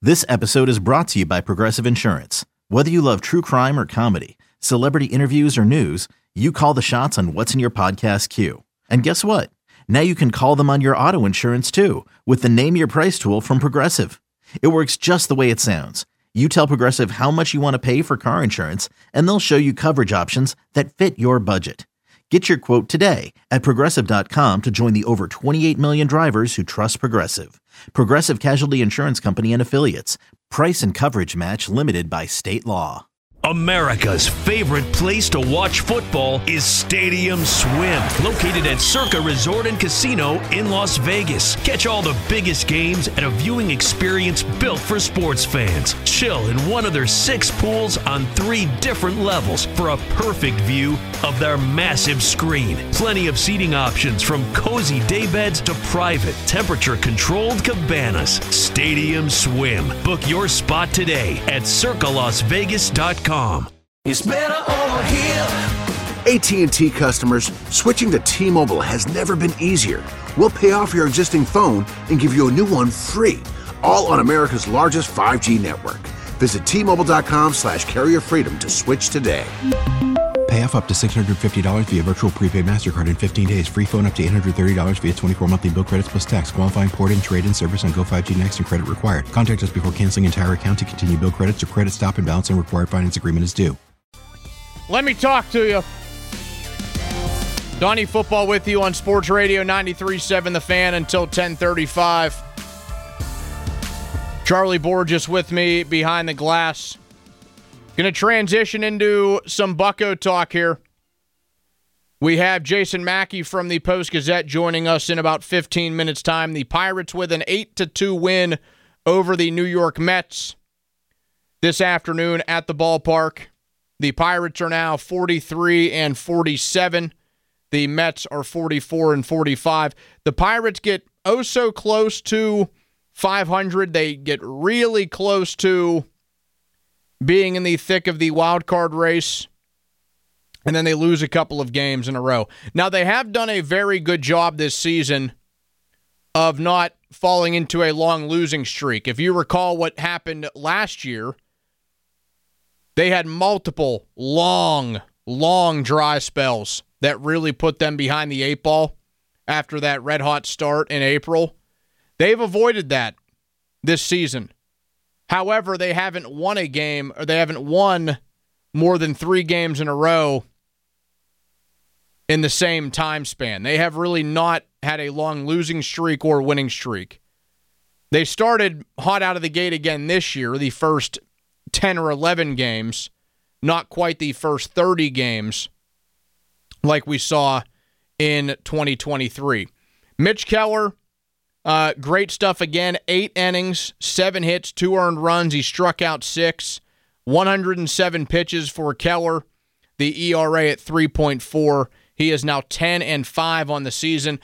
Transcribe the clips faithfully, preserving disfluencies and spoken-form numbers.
This episode is brought to you by Progressive Insurance. Whether you love true crime or comedy, celebrity interviews or news, you call the shots on what's in your podcast queue. And guess what? Now you can call them on your auto insurance too with the Name Your Price tool from Progressive. It works just the way it sounds. You tell Progressive how much you want to pay for car insurance, and they'll show you coverage options that fit your budget. Get your quote today at Progressive dot com to join the over twenty-eight million drivers who trust Progressive. Progressive Casualty Insurance Company and Affiliates. Price and coverage match limited by state law. America's favorite place to watch football is Stadium Swim, located at Circa Resort and Casino in Las Vegas. Catch all the biggest games at a viewing experience built for sports fans. Chill in one of their six pools on three different levels for a perfect view of their massive screen. Plenty of seating options from cozy daybeds to private, temperature-controlled cabanas. Stadium Swim. Book your spot today at circa las vegas dot com. It's better over here. A T and T customers, switching to T-Mobile has never been easier. We'll pay off your existing phone and give you a new one free, all on America's largest five G network. Visit T Mobile dot com slash carrier freedom to switch today. Pay off up to six hundred fifty dollars via virtual prepaid MasterCard in fifteen days. Free phone up to eight hundred thirty dollars via twenty-four monthly bill credits plus tax. Qualifying port-in, trade-in service on Go five G Next and credit required. Contact us before canceling entire account to continue bill credits or credit stop and balance and required finance agreement is due. Let me talk to you. Donnie Football with you on Sports Radio ninety-three point seven The Fan until ten thirty-five. Charlie Borges with me behind the glass. Going to transition into some Bucco talk here. We have Jason Mackey from the Post-Gazette joining us in about fifteen minutes' time. The Pirates with an eight to two win over the New York Mets this afternoon at the ballpark. The Pirates are now forty-three and forty-seven. The Mets are forty-four and forty-five. The Pirates get oh so close to five hundred. They get really close to being in the thick of the wild card race, and then they lose a couple of games in a row. Now, they have done a very good job this season of not falling into a long losing streak. If you recall what happened last year, they had multiple long, long dry spells that really put them behind the eight ball after that red-hot start in April. They've avoided that this season. However, they haven't won a game, or they haven't won more than three games in a row in the same time span. They have really not had a long losing streak or winning streak. They started hot out of the gate again this year, the first ten or eleven games, not quite the first thirty games like we saw in twenty twenty-three. Mitch Keller, Uh, great stuff again. Eight innings, seven hits, two earned runs. He struck out six. one hundred seven pitches for Keller. The E R A at three point four. He is now ten and five on the season.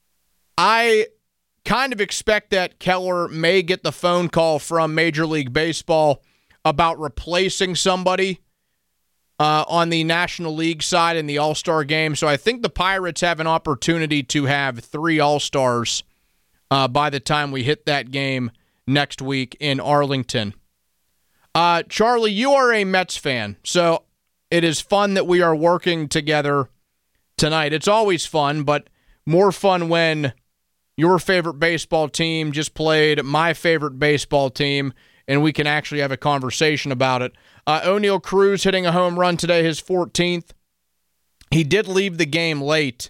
I kind of expect that Keller may get the phone call from Major League Baseball about replacing somebody uh, on the National League side in the All-Star game. So I think the Pirates have an opportunity to have three All-Stars Uh, by the time we hit that game next week in Arlington. Uh, Charlie, you are a Mets fan, so it is fun that we are working together tonight. It's always fun, but more fun when your favorite baseball team just played my favorite baseball team, and we can actually have a conversation about it. Uh, O'Neal Cruz hitting a home run today, his fourteenth. He did leave the game late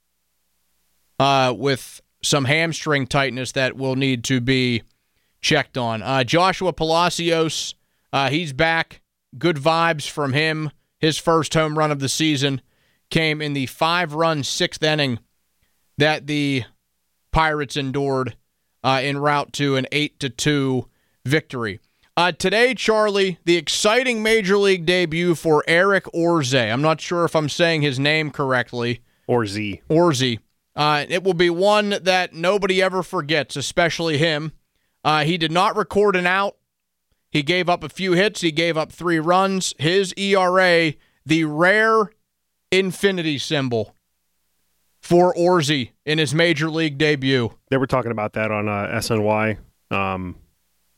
uh, with some hamstring tightness that will need to be checked on. Uh, Joshua Palacios, uh, he's back. Good vibes from him. His first home run of the season came in the five-run sixth inning that the Pirates endured uh, en route to an eight to two victory. Uh, today, Charlie, the exciting Major League debut for Eric Orze. I'm not sure if I'm saying his name correctly. Orze. Orze. Uh, it will be one that nobody ever forgets, especially him. Uh, he did not record an out. He gave up a few hits. He gave up three runs. His E R A, the rare infinity symbol for Orze in his Major League debut. They were talking about that on uh, S N Y. Um,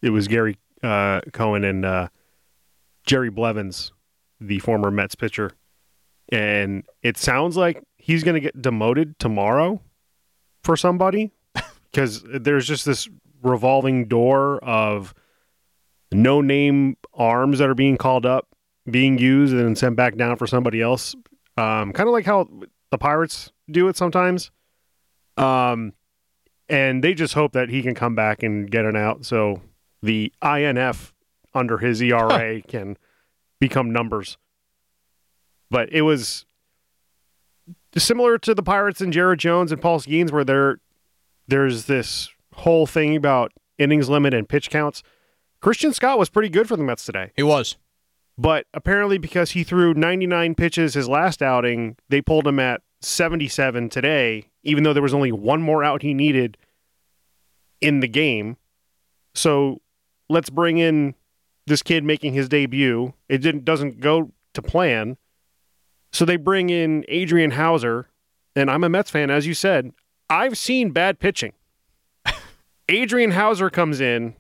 it was Gary uh, Cohen and uh, Jerry Blevins, the former Mets pitcher. And it sounds like he's going to get demoted tomorrow for somebody because there's just this revolving door of no-name arms that are being called up, being used, and then sent back down for somebody else. Um, kind of like how the Pirates do it sometimes. Um, and they just hope that he can come back and get it out so the I N F under his E R A can become numbers. But it was similar to the Pirates and Jared Jones and Paul Skeens, where there, there's this whole thing about innings limit and pitch counts. Christian Scott was pretty good for the Mets today. He was. But apparently because he threw ninety-nine pitches his last outing, they pulled him at seventy-seven today, even though there was only one more out he needed in the game. So let's bring in this kid making his debut. It didn't doesn't go to plan. So they bring in Adrian Hauser, and I'm a Mets fan, as you said. I've seen bad pitching. Adrian Hauser comes in.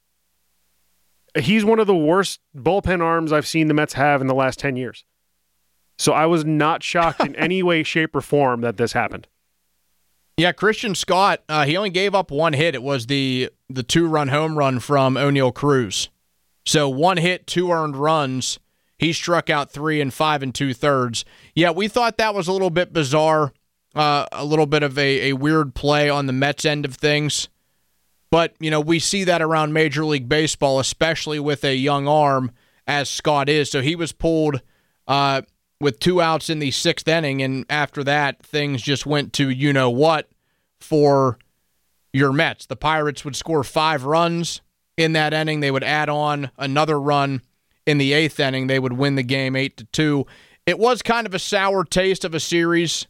He's one of the worst bullpen arms I've seen the Mets have in the last ten years. So I was not shocked in any way, shape, or form that this happened. Yeah, Christian Scott, uh, he only gave up one hit. It was the the two-run home run from O'Neal Cruz. So one hit, two earned runs. He struck out three and five and two-thirds. Yeah, we thought that was a little bit bizarre, uh, a little bit of a, a weird play on the Mets end of things. But, you know, we see that around Major League Baseball, especially with a young arm, as Scott is. So he was pulled uh, with two outs in the sixth inning, and after that, things just went to you-know-what for your Mets. The Pirates would score five runs in that inning. They would add on another run in the eighth inning. They would win the game eight to two. It was kind of a sour taste of a series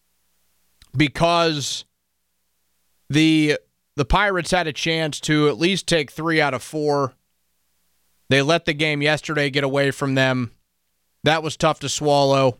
because the... The Pirates had a chance to at least take three out of four. They let the game yesterday get away from them. That was tough to swallow.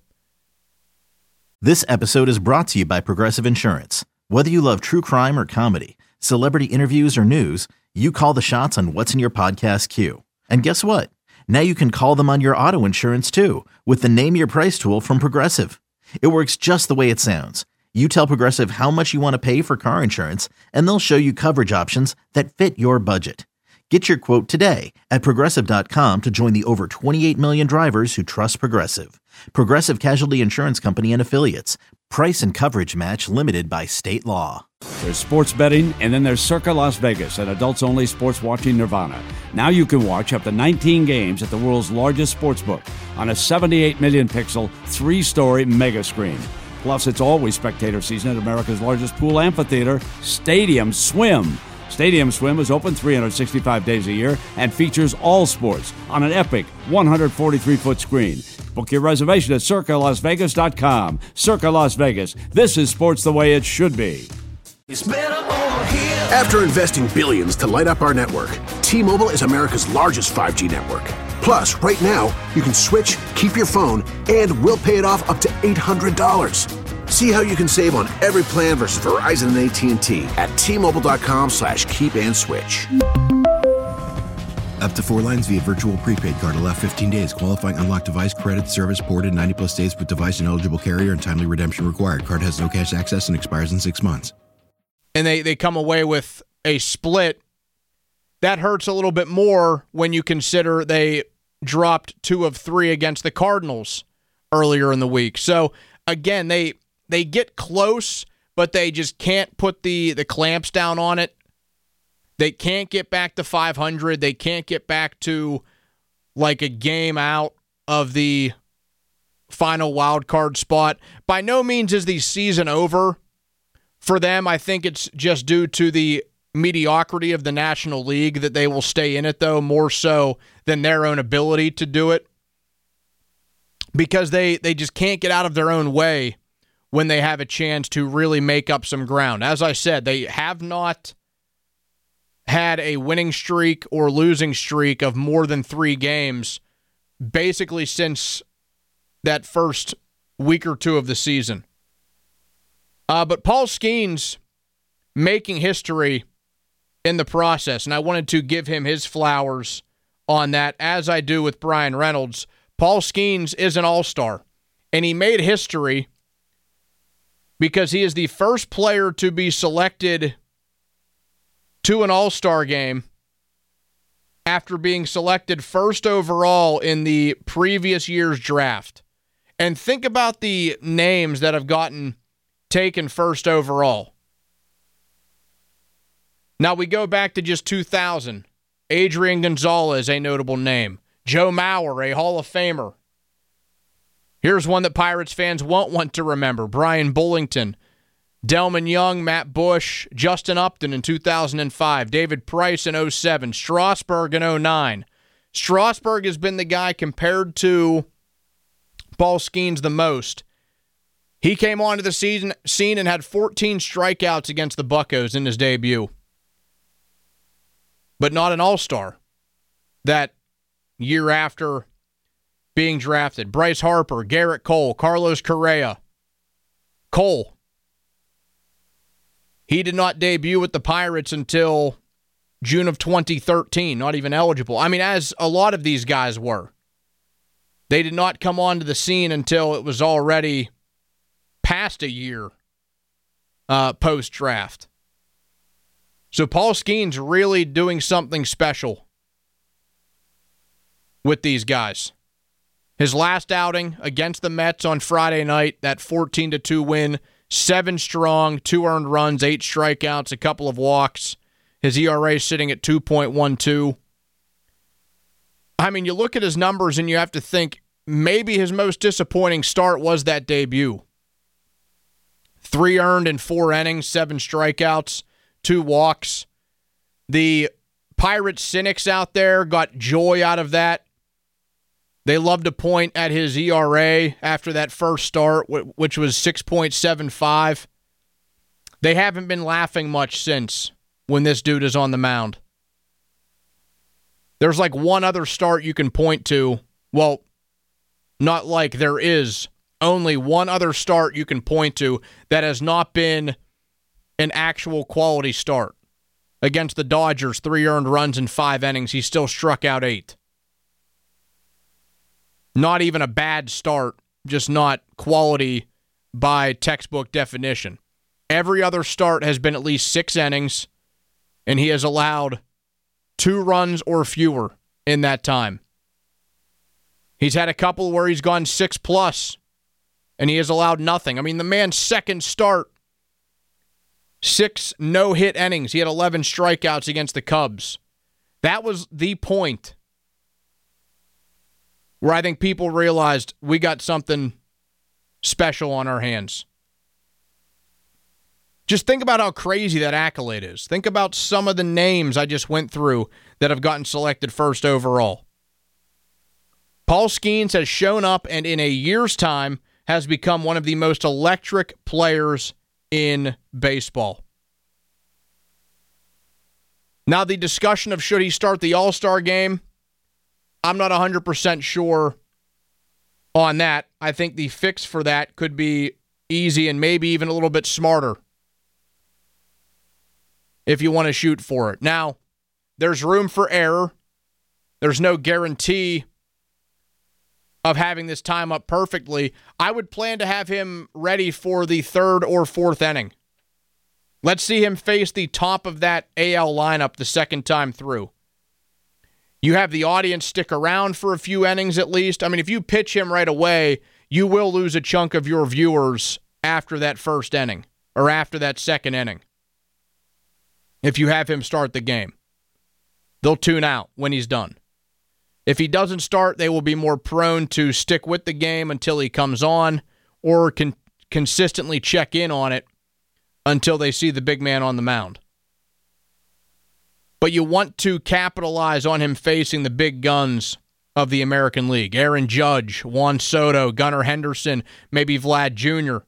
This episode is brought to you by Progressive Insurance. Whether you love true crime or comedy, celebrity interviews or news, you call the shots on what's in your podcast queue. And guess what? Now you can call them on your auto insurance too with the Name Your Price tool from Progressive. It works just the way it sounds. You tell Progressive how much you want to pay for car insurance, and they'll show you coverage options that fit your budget. Get your quote today at Progressive dot com to join the over twenty-eight million drivers who trust Progressive. Progressive Casualty Insurance Company and Affiliates. Price and coverage match limited by state law. There's sports betting, and then there's Circa Las Vegas, an adults-only sports watching nirvana. Now you can watch up to nineteen games at the world's largest sportsbook on a seventy-eight million pixel, three-story mega screen. Plus, it's always spectator season at America's largest pool amphitheater, Stadium Swim. Stadium Swim is open three hundred sixty-five days a year and features all sports on an epic one hundred forty-three foot screen. Book your reservation at Circa Las Vegas dot com. Circa Las Vegas. This is sports the way it should be. It's better over here. After investing billions to light up our network, T-Mobile is America's largest five G network. Plus, right now, you can switch, keep your phone, and we'll pay it off up to eight hundred dollars. See how you can save on every plan versus Verizon and A T and T at T-Mobile.com slash keep and switch. Up to four lines via virtual prepaid card. Allow fifteen days. Qualifying unlocked device credit service ported ninety plus days with device and eligible carrier and timely redemption required. Card has no cash access and expires in six months. And they, they come away with a split. That hurts a little bit more when you consider they dropped two of three against the Cardinals earlier in the week. So, again, they they get close, but they just can't put the, the clamps down on it. They can't get back to five hundred. They can't get back to like a game out of the final wild card spot. By no means is the season over for them. I think it's just due to the mediocrity of the National League that they will stay in it, though, more so than their own ability to do it, because they, they just can't get out of their own way when they have a chance to really make up some ground. As I said, they have not had a winning streak or losing streak of more than three games basically since that first week or two of the season. Uh, but Paul Skeens making history in the process, and I wanted to give him his flowers on that, as I do with Brian Reynolds. Paul Skeens is an all-star, and he made history because he is the first player to be selected to an all-star game after being selected first overall in the previous year's draft. And think about the names that have gotten taken first overall. Now we go back to just two thousand. Adrian Gonzalez, a notable name. Joe Mauer, a Hall of Famer. Here's one that Pirates fans won't want to remember. Brian Bullington, Delman Young, Matt Bush, Justin Upton in two thousand five, David Price in oh seven, Strasburg in oh nine. Strasburg has been the guy compared to Paul Skeens the most. He came onto the season scene and had fourteen strikeouts against the Buccos in his debut. But not an all-star that year after being drafted. Bryce Harper, Garrett Cole, Carlos Correa. Cole. He did not debut with the Pirates until June of twenty thirteen, not even eligible. I mean, as a lot of these guys were. They did not come onto the scene until it was already past a year uh, post-draft. So Paul Skeens really doing something special with these guys. His last outing against the Mets on Friday night, that fourteen to two win, seven strong, two earned runs, eight strikeouts, a couple of walks. His E R A sitting at two point one two. I mean, you look at his numbers and you have to think maybe his most disappointing start was that debut. Three earned in four innings, seven strikeouts, two walks. The Pirates cynics out there got joy out of that. They love to point at his E R A after that first start, which was six point seven five. They haven't been laughing much since when this dude is on the mound. There's like one other start you can point to. Well, not like there is. Only one other start you can point to that has not been an actual quality start. Against the Dodgers, three earned runs in five innings. He still struck out eight. Not even a bad start, just not quality by textbook definition. Every other start has been at least six innings, and he has allowed two runs or fewer in that time. He's had a couple where he's gone six plus, and he has allowed nothing. I mean, the man's second start, six no-hit innings. He had eleven strikeouts against the Cubs. That was the point where I think people realized we got something special on our hands. Just think about how crazy that accolade is. Think about some of the names I just went through that have gotten selected first overall. Paul Skeens has shown up and in a year's time has become one of the most electric players in baseball. Now, the discussion of should he start the All-Star game, I'm not one hundred percent sure on that. I think the fix for that could be easy and maybe even a little bit smarter if you want to shoot for it. Now, there's room for error. There's no guarantee of having this time up perfectly. I would plan to have him ready for the third or fourth inning. Let's see him face the top of that A L lineup the second time through. You have the audience stick around for a few innings at least. I mean, if you pitch him right away, you will lose a chunk of your viewers after that first inning or after that second inning. If you have him start the game, they'll tune out when he's done. If he doesn't start, they will be more prone to stick with the game until he comes on or can consistently check in on it until they see the big man on the mound. But you want to capitalize on him facing the big guns of the American League. Aaron Judge, Juan Soto, Gunnar Henderson, maybe Vlad Junior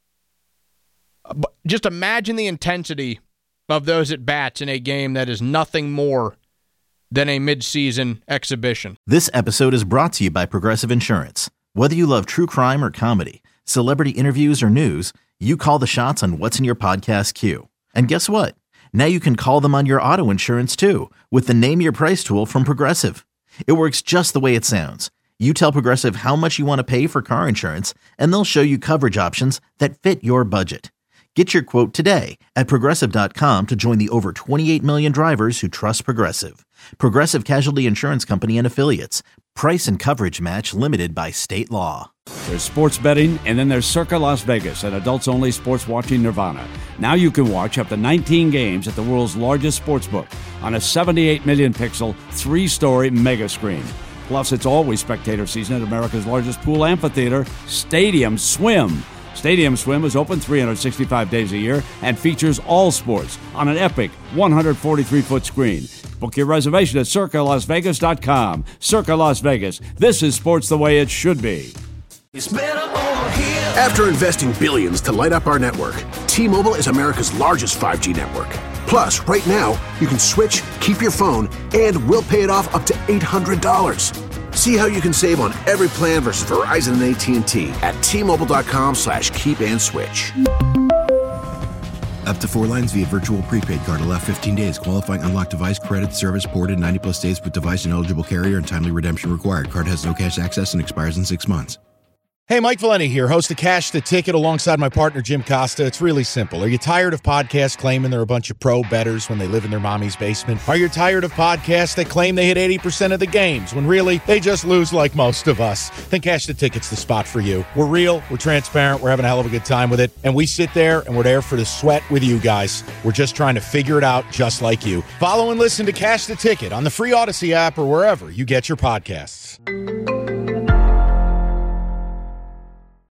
Just imagine the intensity of those at-bats in a game that is nothing more than a midseason exhibition. This episode is brought to you by Progressive Insurance. Whether you love true crime or comedy, celebrity interviews or news, you call the shots on what's in your podcast queue. And guess what? Now you can call them on your auto insurance too with the Name Your Price tool from Progressive. It works just the way it sounds. You tell Progressive how much you want to pay for car insurance, and they'll show you coverage options that fit your budget. Get your quote today at Progressive dot com to join the over twenty-eight million drivers who trust Progressive. Progressive Casualty Insurance Company and Affiliates. Price and coverage match limited by state law. There's sports betting, and then there's Circa Las Vegas, an adults-only sports watching nirvana. Now you can watch up to nineteen games at the world's largest sportsbook on a seventy-eight million pixel, three-story mega screen. Plus, it's always spectator season at America's largest pool amphitheater, Stadium Swim. Stadium Swim is open three hundred sixty-five days a year and features all sports on an epic one hundred forty-three foot screen. Book your reservation at Circa Las Vegas dot com. Circa Las Vegas. This is sports the way it should be. It's better over here. After investing billions to light up our network, T-Mobile is America's largest five G network. Plus, right now, you can switch, keep your phone, and we'll pay it off up to eight hundred dollars. See how you can save on every plan versus Verizon and A T and T at T-Mobile.com slash keep and switch. Up to four lines via virtual prepaid card. Allow fifteen days. Qualifying unlocked device credit service ported ninety plus days with device and eligible carrier and timely redemption required. Card has no cash access and expires in six months. Hey, Mike Valenti here, host of Cash the Ticket alongside my partner, Jim Costa. It's really simple. Are you tired of podcasts claiming they're a bunch of pro bettors when they live in their mommy's basement? Are you tired of podcasts that claim they hit eighty percent of the games when really they just lose like most of us? Then Cash the Ticket's the spot for you. We're real, we're transparent, we're having a hell of a good time with it, and we sit there and we're there for the sweat with you guys. We're just trying to figure it out just like you. Follow and listen to Cash the Ticket on the free Odyssey app or wherever you get your podcasts.